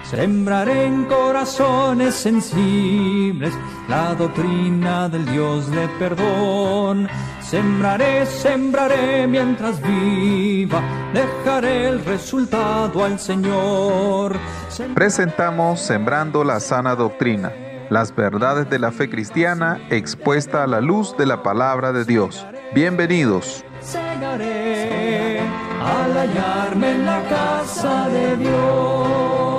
Sembraré en corazones sensibles la doctrina del Dios de perdón. Sembraré mientras viva, dejaré el resultado al Señor. Presentamos Sembrando la Sana Doctrina, las verdades de la fe cristiana expuesta a la luz de la palabra de Dios. Bienvenidos. Segaré al hallarme en la casa de Dios.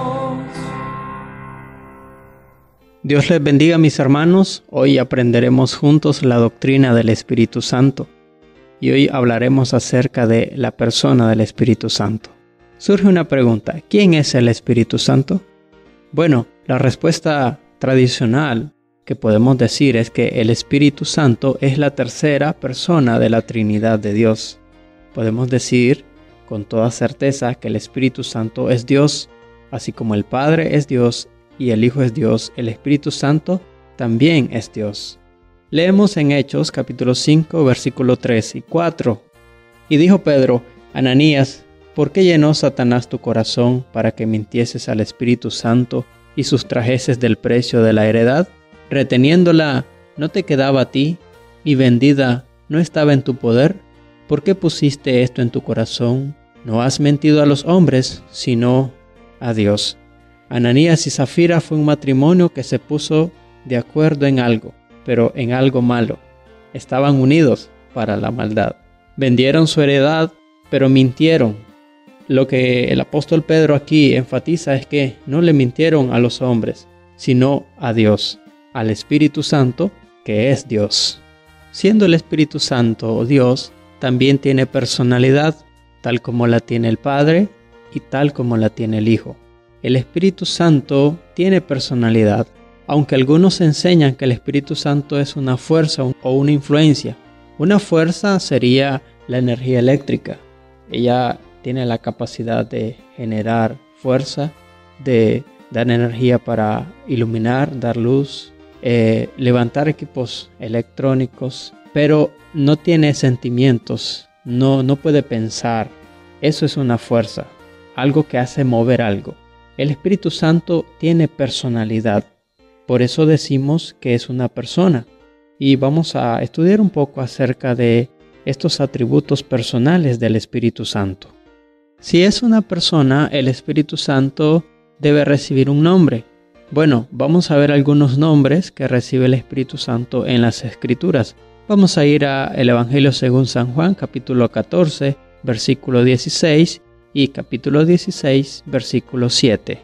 Dios les bendiga, mis hermanos. Hoy aprenderemos juntos la doctrina del Espíritu Santo y hoy hablaremos acerca de la persona del Espíritu Santo. Surge una pregunta: ¿quién es el Espíritu Santo? Bueno, la respuesta tradicional que podemos decir es que el Espíritu Santo es la tercera persona de la Trinidad de Dios. Podemos decir con toda certeza que el Espíritu Santo es Dios, así como el Padre es Dios y el Hijo es Dios, el Espíritu Santo también es Dios. Leemos en Hechos capítulo 5, versículo 3 y 4. Y dijo Pedro: Ananías, ¿por qué llenó Satanás tu corazón para que mintieses al Espíritu Santo y sustrajeses del precio de la heredad? Reteniéndola, ¿no te quedaba a ti? Y vendida, ¿no estaba en tu poder? ¿Por qué pusiste esto en tu corazón? No has mentido a los hombres, sino a Dios. Ananías y Zafira fue un matrimonio que se puso de acuerdo en algo, pero en algo malo. Estaban unidos para la maldad. Vendieron su heredad, pero mintieron. Lo que el apóstol Pedro aquí enfatiza es que no le mintieron a los hombres, sino a Dios, al Espíritu Santo, que es Dios. Siendo el Espíritu Santo Dios, también tiene personalidad, tal como la tiene el Padre y tal como la tiene el Hijo. El Espíritu Santo tiene personalidad, aunque algunos enseñan que el Espíritu Santo es una fuerza o una influencia. Una fuerza sería la energía eléctrica. Ella tiene la capacidad de generar fuerza, de dar energía para iluminar, dar luz, levantar equipos electrónicos, pero no tiene sentimientos, no puede pensar. Eso es una fuerza, algo que hace mover algo. El Espíritu Santo tiene personalidad, por eso decimos que es una persona. Y vamos a estudiar un poco acerca de estos atributos personales del Espíritu Santo. Si es una persona, el Espíritu Santo debe recibir un nombre. Bueno, vamos a ver algunos nombres que recibe el Espíritu Santo en las Escrituras. Vamos a ir al Evangelio según San Juan, capítulo 14, versículo 16 y capítulo 16, versículo 7.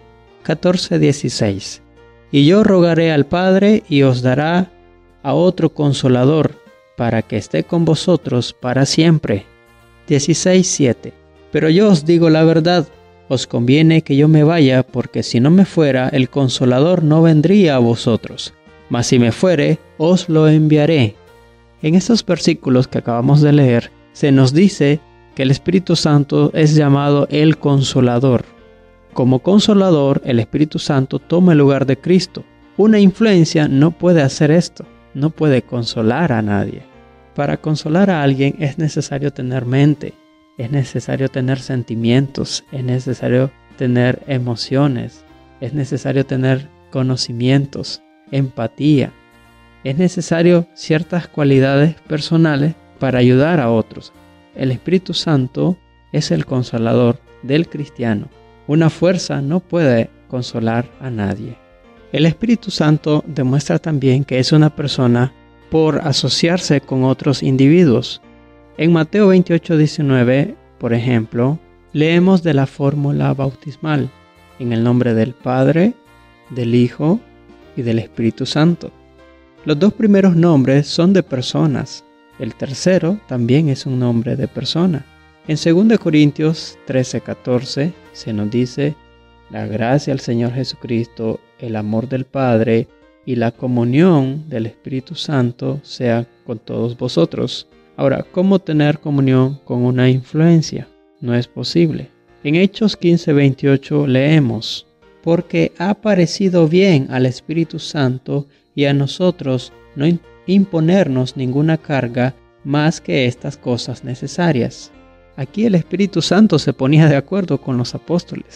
14:16. Y yo rogaré al Padre y os dará a otro Consolador, para que esté con vosotros para siempre. 16:7. Pero yo os digo la verdad, os conviene que yo me vaya, porque si no me fuera, el Consolador no vendría a vosotros. Mas si me fuere, os lo enviaré. En estos versículos que acabamos de leer, se nos dice que el Espíritu Santo es llamado el Consolador. Como Consolador, el Espíritu Santo toma el lugar de Cristo. Una influencia no puede hacer esto, no puede consolar a nadie. Para consolar a alguien es necesario tener mente, es necesario tener sentimientos, es necesario tener emociones, es necesario tener conocimientos, empatía. Es necesario ciertas cualidades personales para ayudar a otros. El Espíritu Santo es el consolador del cristiano. Una fuerza no puede consolar a nadie. El Espíritu Santo demuestra también que es una persona por asociarse con otros individuos. En Mateo 28:19, por ejemplo, leemos de la fórmula bautismal, en el nombre del Padre, del Hijo y del Espíritu Santo. Los dos primeros nombres son de personas. El tercero también es un nombre de persona. En 2 Corintios 13:14 se nos dice: la gracia del Señor Jesucristo, el amor del Padre y la comunión del Espíritu Santo sea con todos vosotros. Ahora, ¿cómo tener comunión con una influencia? No es posible. En Hechos 15:28 leemos: porque ha parecido bien al Espíritu Santo y a nosotros no imponernos ninguna carga más que estas cosas necesarias. Aquí el Espíritu Santo se ponía de acuerdo con los apóstoles.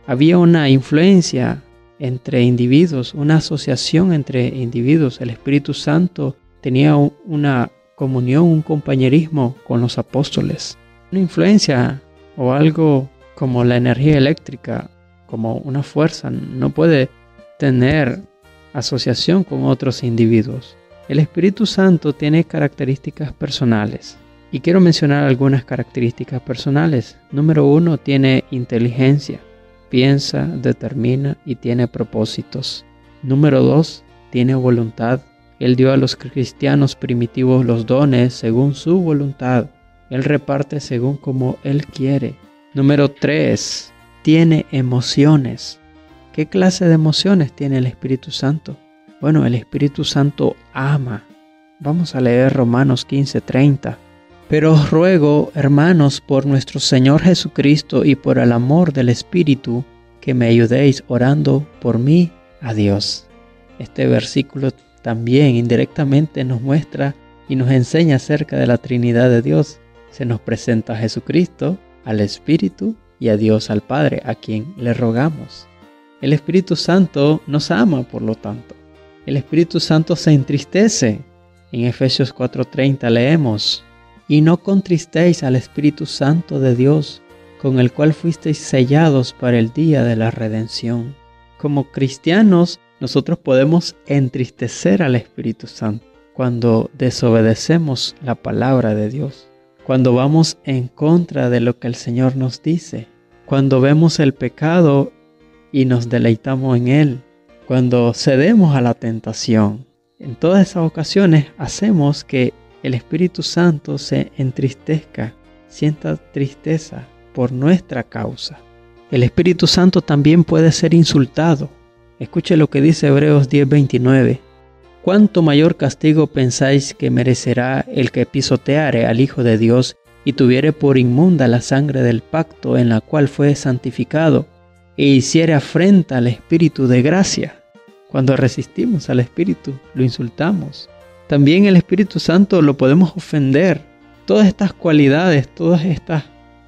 Había una influencia entre individuos, una asociación entre individuos. El Espíritu Santo tenía una comunión, un compañerismo con los apóstoles. Una influencia o algo como la energía eléctrica, como una fuerza, no puede tener asociación con otros individuos. El Espíritu Santo tiene características personales. Y quiero mencionar algunas características personales. Número 1, tiene inteligencia. Piensa, determina y tiene propósitos. Número 2, tiene voluntad. Él dio a los cristianos primitivos los dones según su voluntad. Él reparte según como Él quiere. Número 3, tiene emociones. ¿Qué clase de emociones tiene el Espíritu Santo? Bueno, el Espíritu Santo ama. Vamos a leer Romanos 15:30. Pero os ruego, hermanos, por nuestro Señor Jesucristo y por el amor del Espíritu, que me ayudéis orando por mí a Dios. Este versículo también indirectamente nos muestra y nos enseña acerca de la Trinidad de Dios. Se nos presenta a Jesucristo, al Espíritu y a Dios al Padre, a quien le rogamos. El Espíritu Santo nos ama, por lo tanto. El Espíritu Santo se entristece. En Efesios 4:30 leemos: y no contristéis al Espíritu Santo de Dios, con el cual fuisteis sellados para el día de la redención. Como cristianos, nosotros podemos entristecer al Espíritu Santo cuando desobedecemos la palabra de Dios, cuando vamos en contra de lo que el Señor nos dice, cuando vemos el pecado y nos deleitamos en él, cuando cedemos a la tentación. En todas esas ocasiones hacemos que el Espíritu Santo se entristezca, sienta tristeza por nuestra causa. El Espíritu Santo también puede ser insultado. Escuche lo que dice Hebreos 10:29. ¿Cuánto mayor castigo pensáis que merecerá el que pisoteare al Hijo de Dios y tuviere por inmunda la sangre del pacto en la cual fue santificado e hiciere afrenta al Espíritu de gracia? Cuando resistimos al Espíritu, lo insultamos. También el Espíritu Santo lo podemos ofender. Todas estas cualidades, todas estas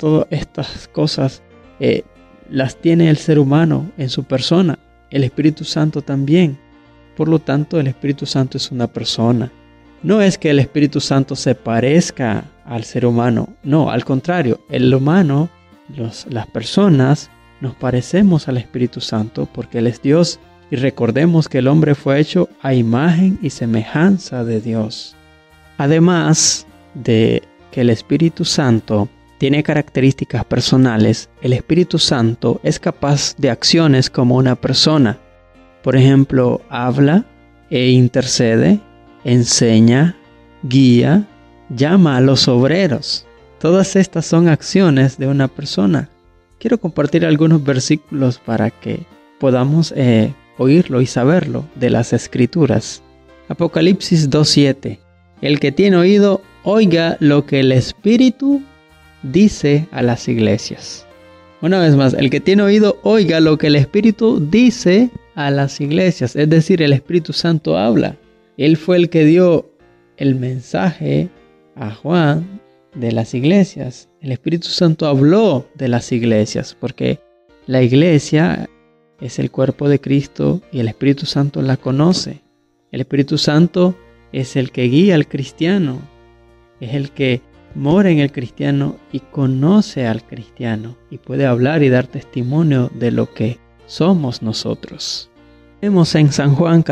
cosas las tiene el ser humano en su persona. El Espíritu Santo también. Por lo tanto, el Espíritu Santo es una persona. No es que el Espíritu Santo se parezca al ser humano. No, al contrario. El humano, las personas, nos parecemos al Espíritu Santo porque Él es Dios. Y recordemos que el hombre fue hecho a imagen y semejanza de Dios. Además de que el Espíritu Santo tiene características personales, el Espíritu Santo es capaz de acciones como una persona. Por ejemplo, habla e intercede, enseña, guía, llama a los obreros. Todas estas son acciones de una persona. Quiero compartir algunos versículos para que podamos oírlo y saberlo de las Escrituras. Apocalipsis 2:7. El que tiene oído, oiga lo que el Espíritu dice a las iglesias. Una vez más, el que tiene oído, oiga lo que el Espíritu dice a las iglesias. Es decir, el Espíritu Santo habla. Él fue el que dio el mensaje a Juan de las iglesias. El Espíritu Santo habló de las iglesias porque la iglesia es el cuerpo de Cristo y el Espíritu Santo la conoce. El Espíritu Santo es el que guía al cristiano, es el que mora en el cristiano y conoce al cristiano y puede hablar y dar testimonio de lo que somos nosotros. Vemos en San Juan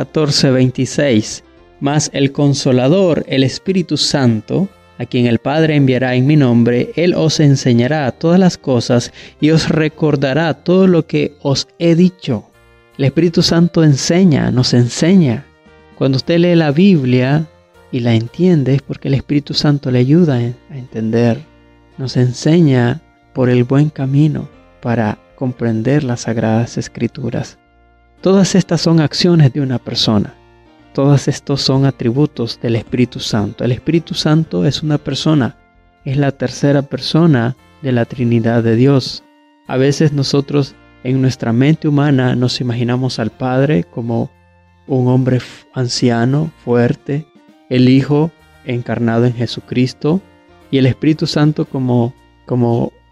14:26, mas el Consolador, el Espíritu Santo, a quien el Padre enviará en mi nombre, Él os enseñará todas las cosas y os recordará todo lo que os he dicho. El Espíritu Santo enseña, nos enseña. Cuando usted lee la Biblia y la entiende, es porque el Espíritu Santo le ayuda a entender. Nos enseña por el buen camino para comprender las Sagradas Escrituras. Todas estas son acciones de una persona. Todos estos son atributos del Espíritu Santo. El Espíritu Santo es una persona, es la tercera persona de la Trinidad de Dios. A veces nosotros en nuestra mente humana nos imaginamos al Padre como un hombre anciano, fuerte, el Hijo encarnado en Jesucristo y el Espíritu Santo como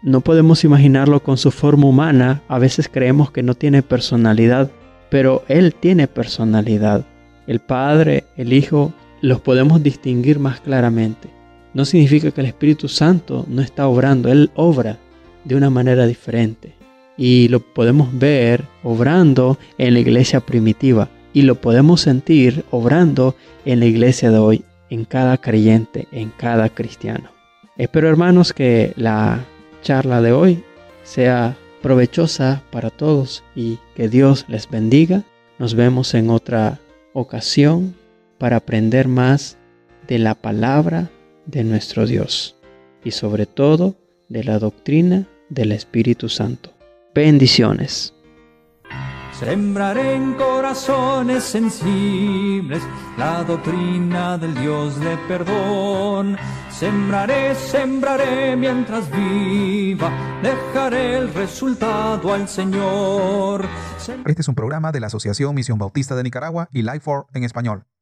no podemos imaginarlo con su forma humana. A veces creemos que no tiene personalidad, pero Él tiene personalidad. El Padre, el Hijo, los podemos distinguir más claramente. No significa que el Espíritu Santo no está obrando. Él obra de una manera diferente. Y lo podemos ver obrando en la iglesia primitiva. Y lo podemos sentir obrando en la iglesia de hoy, en cada creyente, en cada cristiano. Espero, hermanos, que la charla de hoy sea provechosa para todos y que Dios les bendiga. Nos vemos en otra ocasión para aprender más de la palabra de nuestro Dios y sobre todo de la doctrina del Espíritu Santo. Bendiciones. Sembraré en corazones sensibles la doctrina del Dios de perdón. Sembraré mientras viva, dejaré el resultado al Señor. Este es un programa de la Asociación Misión Bautista de Nicaragua y Life for en español.